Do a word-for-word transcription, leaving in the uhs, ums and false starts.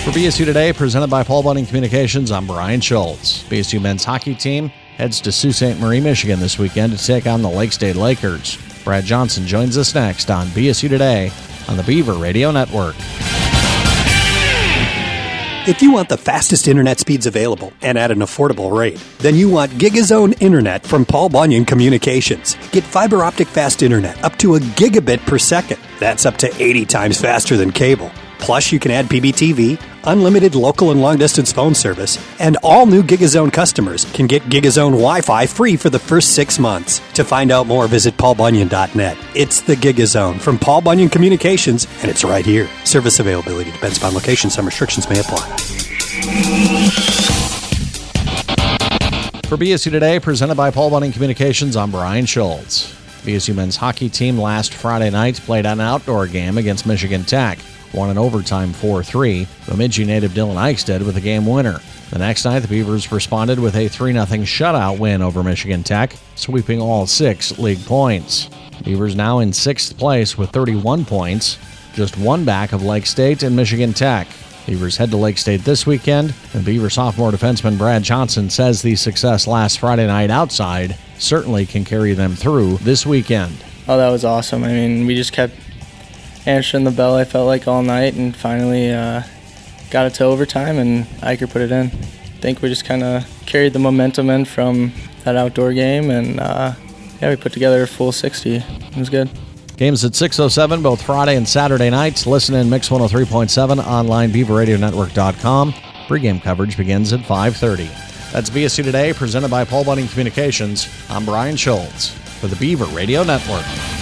For B S U Today, presented by Paul Bunyan Communications, I'm Brian Schultz. B S U men's hockey team heads to Sault Ste. Marie, Michigan this weekend to take on the Lake State Lakers. Brad Johnson joins us next on B S U Today on the Beaver Radio Network. If you want the fastest internet speeds available and at an affordable rate, then you want GigaZone Internet from Paul Bunyan Communications. Get fiber optic fast internet up to a gigabit per second. That's up to eighty times faster than cable. Plus, you can add P B T V, unlimited local and long-distance phone service, and all new GigaZone customers can get GigaZone Wi-Fi free for the first six months. To find out more, visit paul bunyan dot net. It's the GigaZone from Paul Bunyan Communications, and it's right here. Service availability depends upon location. Some restrictions may apply. For B S U Today, presented by Paul Bunyan Communications, I'm Brian Schultz. B S U men's hockey team last Friday night played an outdoor game against Michigan Tech. Won in overtime four three. Bemidji native Dylan Eichstead with the game winner. The next night, the Beavers responded with a three nothing shutout win over Michigan Tech, sweeping all six league points. Beavers now in sixth place with thirty-one points, just one back of Lake State and Michigan Tech. Beavers head to Lake State this weekend, and Beaver sophomore defenseman Brad Johnson says the success last Friday night outside certainly can carry them through this weekend. Oh, that was awesome. I mean, we just kept answering the bell, I felt like, all night, and finally uh, got it to overtime, and Iker put it in. I think we just kind of carried the momentum in from that outdoor game, and uh, yeah, we put together a full sixty. It was good. Games at six oh seven both Friday and Saturday nights. Listen in Mix one oh three point seven, online beaver radio network dot com. Pre-game coverage begins at five thirty. That's B S U Today, presented by Paul Bunyan Communications. I'm Brian Schultz for the Beaver Radio Network.